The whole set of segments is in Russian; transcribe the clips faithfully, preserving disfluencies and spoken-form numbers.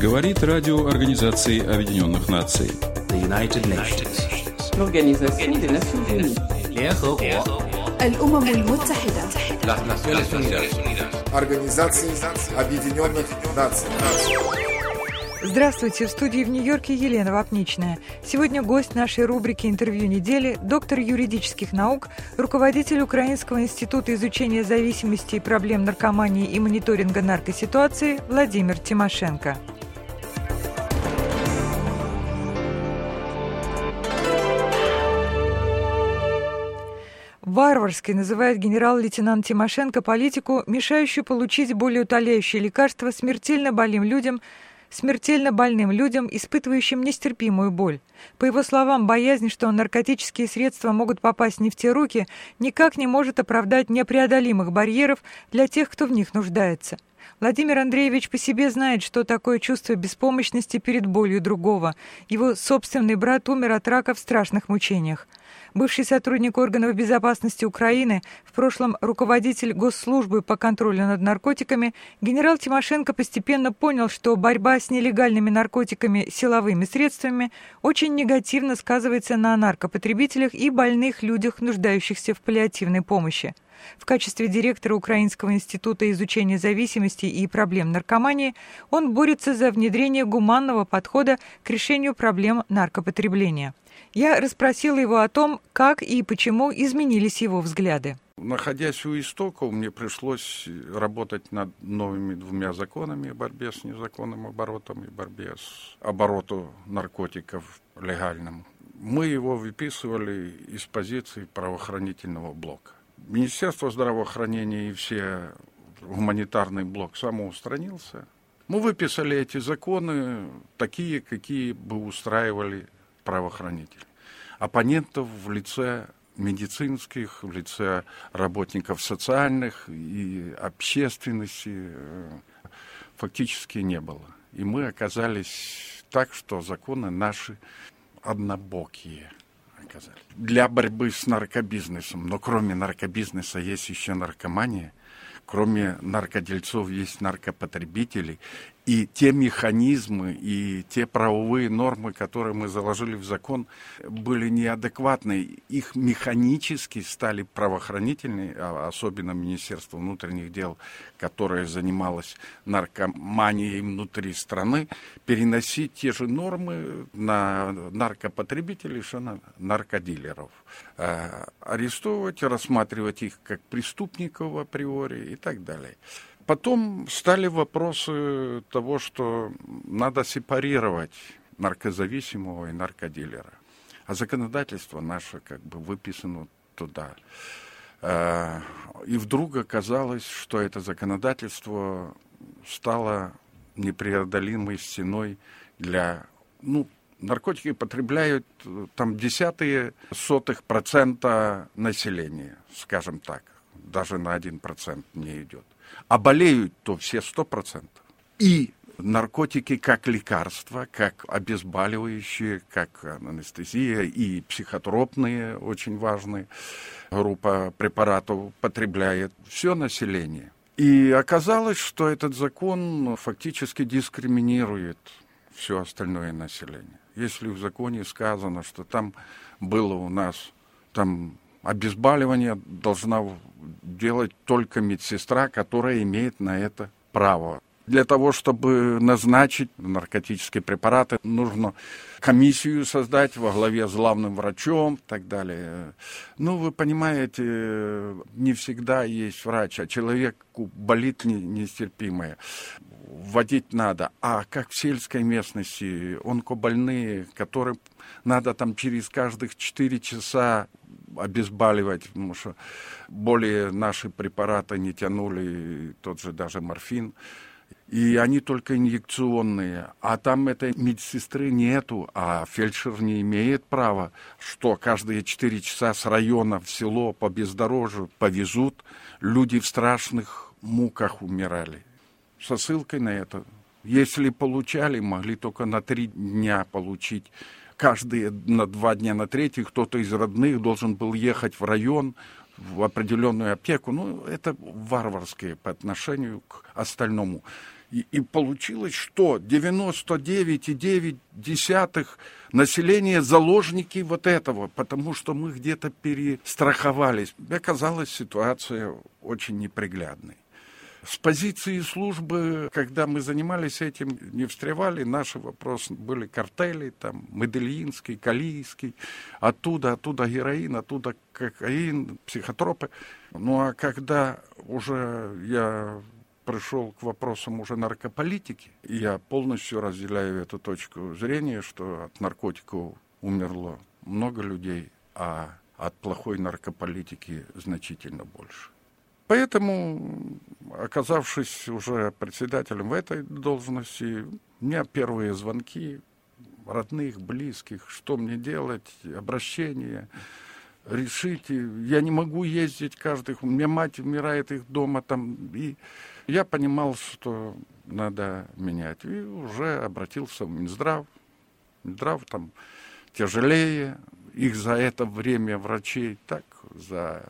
Говорит радио Организации Объединенных Наций. The United Nations. L'Organisation des Nations Unies. الأمم المتحدة. Организация Объединенных Наций. Здравствуйте, в студии в Нью-Йорке Елена Вапничная. Сегодня гость нашей рубрики «Интервью недели» доктор юридических наук, руководитель Украинского института изучения зависимости и проблем наркомании и мониторинга наркоситуации Владимир Тимошенко. Варварской называет генерал-лейтенант Тимошенко политику, мешающую получить более утоляющие лекарства смертельно больным людям, смертельно больным людям, испытывающим нестерпимую боль. По его словам, боязнь, что наркотические средства могут попасть не в те руки, никак не может оправдать непреодолимых барьеров для тех, кто в них нуждается. Владимир Андреевич по себе знает, что такое чувство беспомощности перед болью другого. Его собственный брат умер от рака в страшных мучениях. Бывший сотрудник органов безопасности Украины, в прошлом руководитель госслужбы по контролю над наркотиками, генерал Тимошенко постепенно понял, что борьба с нелегальными наркотиками силовыми средствами очень негативно сказывается на наркопотребителях и больных людях, нуждающихся в паллиативной помощи. В качестве директора Украинского института изучения зависимости и проблем наркомании он борется за внедрение гуманного подхода к решению проблем наркопотребления. Я расспросила его о том, как и почему изменились его взгляды. Находясь у истоков, мне пришлось работать над новыми двумя законами о борьбе с незаконным оборотом и борьбе с оборотом наркотиков легальным. Мы его выписывали из позиции правоохранительного блока. Министерство здравоохранения и все гуманитарный блок самоустранился. Мы выписали эти законы такие, какие бы устраивали правоохранителей. Оппонентов в лице медицинских, в лице работников социальных и общественности фактически не было. И мы оказались так, что законы наши однобокие оказались. Для борьбы с наркобизнесом, но кроме наркобизнеса есть еще наркомания, кроме наркодельцов есть наркопотребители, и те механизмы, и те правовые нормы, которые мы заложили в закон, были неадекватны. Их механически стали правоохранительные, особенно Министерство внутренних дел, которое занималось наркоманией внутри страны, переносить те же нормы на наркопотребителей, что на наркодилеров. Арестовывать, рассматривать их как преступников априори и так далее. Потом стали вопросы того, что надо сепарировать наркозависимого и наркодилера. А законодательство наше как бы выписано туда. И вдруг оказалось, что это законодательство стало непреодолимой стеной для... Ну, наркотики потребляют там десятые сотых процента населения, скажем так. Даже на один процент не идет. А болеют-то все сто процентов. И наркотики как лекарства, как обезболивающие, как анестезия и психотропные, очень важные, группа препаратов потребляет все население. И оказалось, что этот закон фактически дискриминирует все остальное население. Если в законе сказано, что там было у нас там обезболивание должна делать только медсестра, которая имеет на это право. Для того, чтобы назначить наркотические препараты, нужно комиссию создать во главе с главным врачом и так далее. Ну, вы понимаете, не всегда есть врач, а человеку болит нестерпимое. Вводить надо. А как в сельской местности, онкобольные, которым надо там через каждых четыре часа обезболивать, потому что более наши препараты не тянули, тот же даже морфин. И они только инъекционные. А там этой медсестры нету, а фельдшер не имеет права, что каждые четыре часа с района в село по бездорожью повезут. Люди в страшных муках умирали. Со ссылкой на это. Если получали, могли только на три дня получить. Каждые на два дня, на третий кто-то из родных должен был ехать в район, в определенную аптеку. Ну, это варварское по отношению к остальному. И, и получилось, что девяносто девять целых девять десятых населения заложники вот этого, потому что мы где-то перестраховались. Оказалась ситуация очень неприглядной. С позиции службы, когда мы занимались этим, не встревали, наши вопросы были картели, там, Медельинский, Калийский, оттуда, оттуда героин, оттуда кокаин, психотропы. Ну а когда уже я пришел к вопросам уже наркополитики, и я полностью разделяю эту точку зрения, что от наркотиков умерло много людей, а от плохой наркополитики значительно больше. Поэтому, оказавшись уже председателем в этой должности, у меня первые звонки родных, близких, что мне делать, обращения, решите. Я не могу ездить каждый, у меня мать умирает их дома там. И я понимал, что надо менять. И уже обратился в Минздрав. Минздрав там тяжелее. Их за это время врачей так за...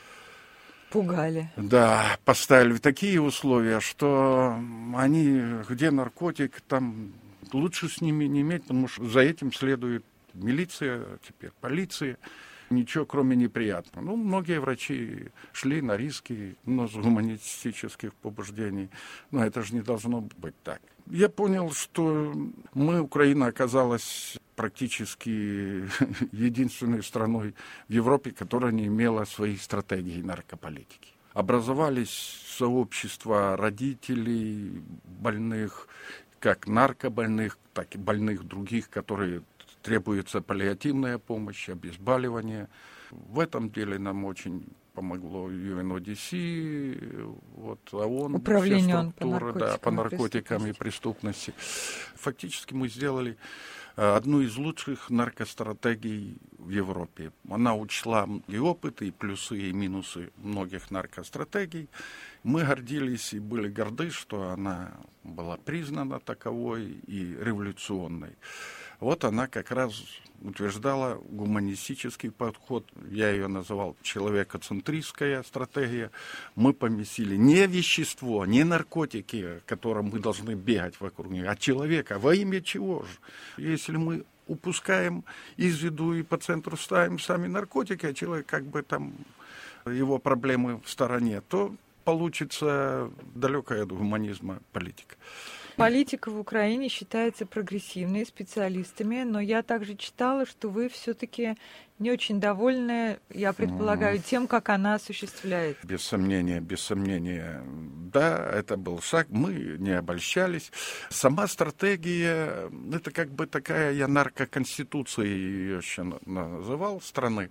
Пугали. Да, поставили в такие условия, что они, где наркотик, там лучше с ними не иметь, потому что за этим следует милиция, теперь полиция. Ничего, кроме неприятного. Ну, многие врачи шли на риски, но с гуманистических побуждений. Но это же не должно быть так. Я понял, что мы, Украина, оказалась практически единственной страной в Европе, которая не имела своей стратегии наркополитики. Образовались сообщества родителей больных, как наркобольных, так и больных других, которые требуется паллиативная помощь, обезболивание. В этом деле нам очень помогло ю эн о ди си, вот, ООН, Управление все структуры, по да, по наркотикам и преступности. Фактически мы сделали одну из лучших наркостратегий в Европе. Она учла и опыт, и плюсы, и минусы многих наркостратегий. Мы гордились и были горды, что она была признана таковой и революционной. Вот она как раз утверждала гуманистический подход, я ее называл человекоцентристская стратегия. Мы поместили не вещество, не наркотики, которым мы должны бегать вокруг них, а человека. Во имя чего же? Если мы упускаем из виду и по центру ставим сами наркотики, а человек как бы там, его проблемы в стороне, то получится далекая от гуманизма политика. Политика в Украине считается прогрессивной специалистами, но я также читала, что вы все-таки не очень довольны, я предполагаю, тем, как она осуществляет. Без сомнения, без сомнения. Да, это был шаг, мы не обольщались. Сама стратегия, это как бы такая, я наркоконституцией ее еще называл, страны,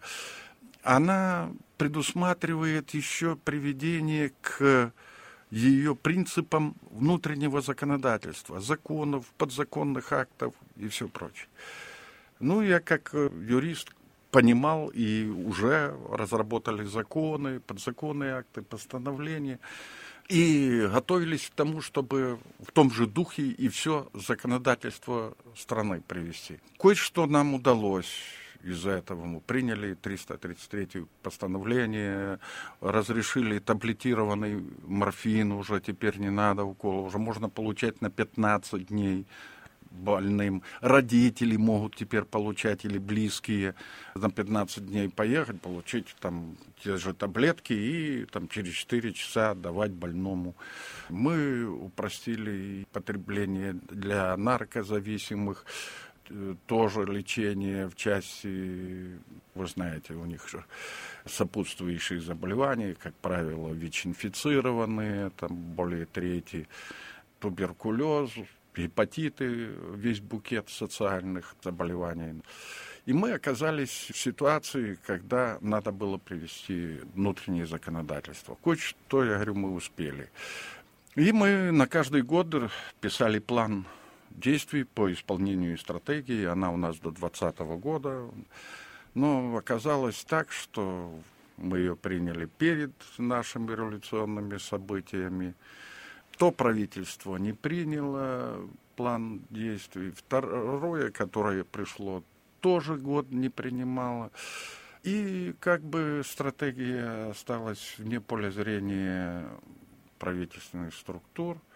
она предусматривает еще приведение к ее принципам внутреннего законодательства, законов, подзаконных актов и все прочее. Ну, я как юрист понимал, и уже разработали законы, подзаконные акты, постановления, и готовились к тому, чтобы в том же духе и все законодательство страны привести. Кое-что нам удалось. Из-за этого мы приняли триста тридцать третье постановление, разрешили таблетированный морфин, уже теперь не надо укола, уже можно получать на пятнадцать дней больным. Родители могут теперь получать, или близкие, на пятнадцать дней поехать, получить там те же таблетки и там через четыре часа отдавать больному. Мы упростили потребление для наркозависимых, тоже лечение в части, вы знаете, у них же сопутствующие заболевания, как правило, ВИЧ-инфицированные, там более трети, туберкулез, гепатиты, весь букет социальных заболеваний. И мы оказались в ситуации, когда надо было привести внутреннее законодательство. Кое-что, я говорю, мы успели. И мы на каждый год писали план действий по исполнению стратегии. Она у нас до двадцатого года. Но оказалось так, что мы ее приняли перед нашими революционными событиями. То правительство не приняло план действий. Второе, которое пришло, тоже год не принимало. И как бы стратегия осталась вне поля зрения правительственных структур.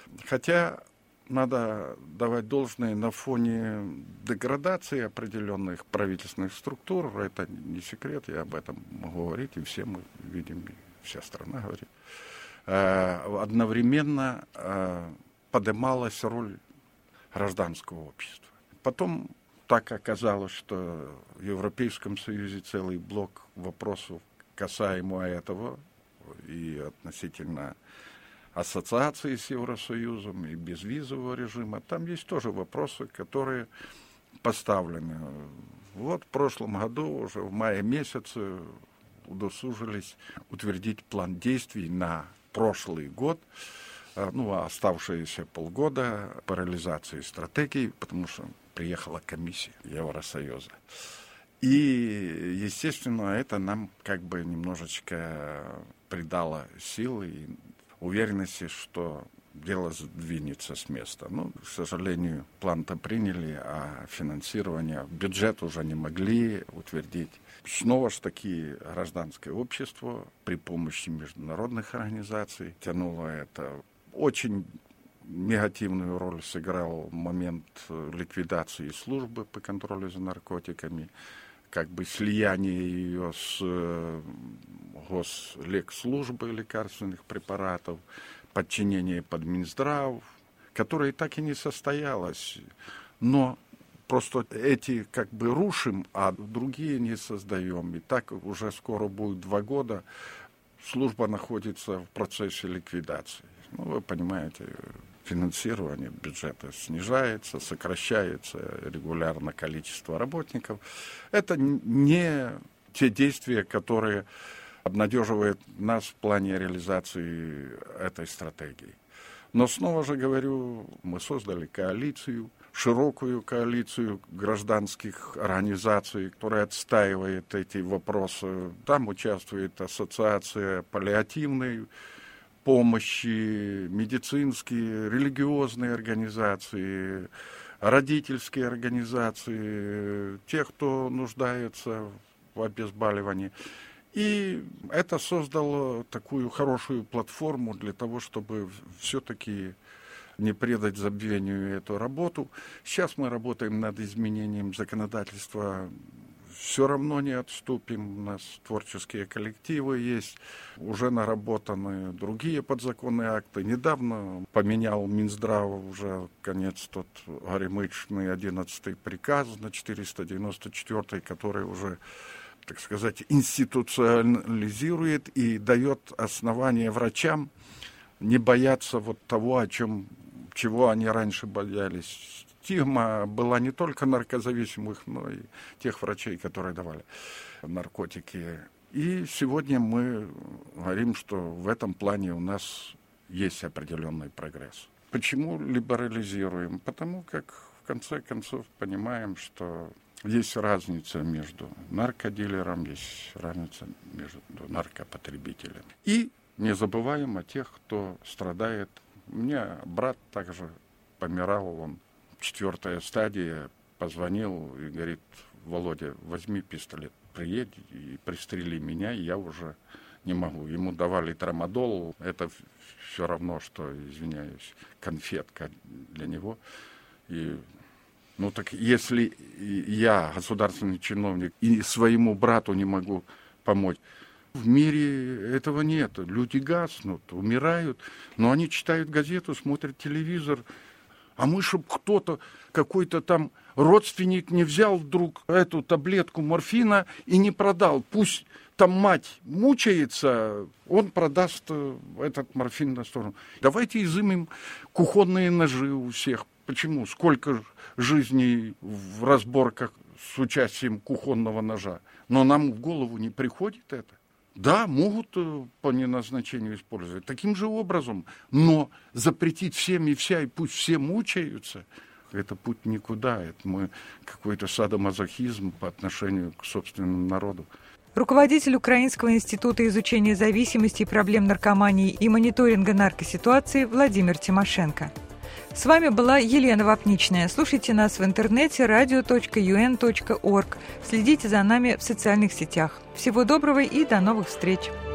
Хотя надо давать должное на фоне деградации определенных правительственных структур. Это не секрет, я об этом могу говорить, и все мы видим, и вся страна говорит. Одновременно поднималась роль гражданского общества. Потом так оказалось, что в Европейском Союзе целый блок вопросов касаемо этого и относительно ассоциации с Евросоюзом и безвизового режима. Там есть тоже вопросы, которые поставлены. Вот в прошлом году, уже в мае месяце, удосужились утвердить план действий на прошлый год, ну, а оставшиеся полгода по реализации стратегии, потому что приехала комиссия Евросоюза. И, естественно, это нам как бы немножечко придало силы и уверенности, что дело сдвинется с места. Ну, к сожалению, план-то приняли, а финансирование, бюджет уже не могли утвердить. Снова же таки гражданское общество при помощи международных организаций тянуло это. Очень негативную роль сыграл момент ликвидации службы по контролю за наркотиками, как бы слияние ее с Гослекслужбой лекарственных препаратов, подчинение под Минздрав, которое так и не состоялось. Но просто эти как бы рушим, а другие не создаем. И так уже скоро будет два года, служба находится в процессе ликвидации. Ну, вы понимаете, финансирование бюджета снижается, сокращается регулярно количество работников. Это не те действия, которые обнадеживают нас в плане реализации этой стратегии. Но снова же говорю, мы создали коалицию, широкую коалицию гражданских организаций, которая отстаивает эти вопросы. Там участвует ассоциация паллиативной помощи, медицинские, религиозные организации, родительские организации, те, кто нуждается в обезболивании. И это создало такую хорошую платформу для того, чтобы все-таки не предать забвению эту работу. Сейчас мы работаем над изменением законодательства. Все равно не отступим, у нас творческие коллективы есть, уже наработаны другие подзаконные акты. Недавно поменял Минздрав уже, конец тот горемычный одиннадцатый приказ на четыреста девяносто четвёртый, который уже, так сказать, институционализирует и дает основание врачам не бояться вот того, о чем, чего они раньше боялись. Стигма была не только наркозависимых, но и тех врачей, которые давали наркотики. И сегодня мы говорим, что в этом плане у нас есть определенный прогресс. Почему либерализируем? Потому как, в конце концов, понимаем, что есть разница между наркодилером, есть разница между наркопотребителями. И не забываем о тех, кто страдает. У меня брат также помирал, он четвертая стадия, позвонил и говорит: Володя, возьми пистолет, приедь и пристрели меня, и я уже не могу. Ему давали трамадол, это все равно, что, извиняюсь, конфетка для него. И, ну так если я, государственный чиновник, и своему брату не могу помочь, в мире этого нет. Люди гаснут, умирают, но они читают газету, смотрят телевизор. А мы, чтобы кто-то, какой-то там родственник не взял вдруг эту таблетку морфина и не продал. Пусть там мать мучается, он продаст этот морфин на сторону. Давайте изымем кухонные ножи у всех. Почему? Сколько жизней в разборках с участием кухонного ножа. Но нам в голову не приходит это. Да, могут по неназначению использовать таким же образом, но запретить всем и вся, и пусть все мучаются, это путь никуда. Это мы какой-то садомазохизм по отношению к собственному народу. Руководитель Украинского института изучения зависимости и проблем наркомании и мониторинга наркоситуации Владимир Тимошенко. С вами была Елена Вапничная. Слушайте нас в интернете радио точка ю эн точка орг. Следите за нами в социальных сетях. Всего доброго и до новых встреч!